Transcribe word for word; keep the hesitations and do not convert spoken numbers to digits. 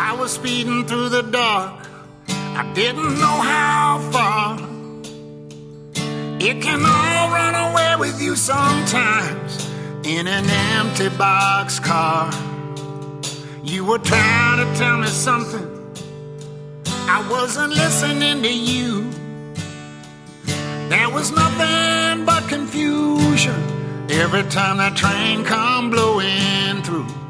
I was speeding through the dark, I didn't know how far. It can all run away with you sometimes in an empty boxcar. You were trying to tell me something, I wasn't listening to you. There was nothing but confusion every time that train come blowing through.